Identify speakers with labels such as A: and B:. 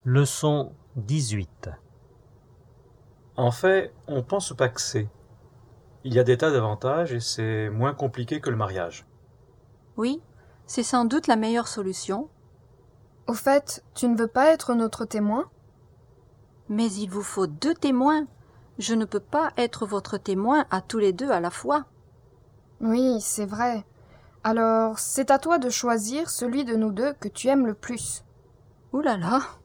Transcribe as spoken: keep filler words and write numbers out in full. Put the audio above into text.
A: Leçon dix-huit. En fait, on pense pas que c'est. Il y a des tas d'avantages et c'est moins compliqué que le mariage.
B: Oui, c'est sans doute la meilleure solution.
C: Au fait, tu ne veux pas être notre témoin ?
B: Mais il vous faut deux témoins. Je ne peux pas être votre témoin à tous les deux à la fois.
C: Oui, c'est vrai. Alors, c'est à toi de choisir celui de nous deux que tu aimes le plus.
B: Ouh là là,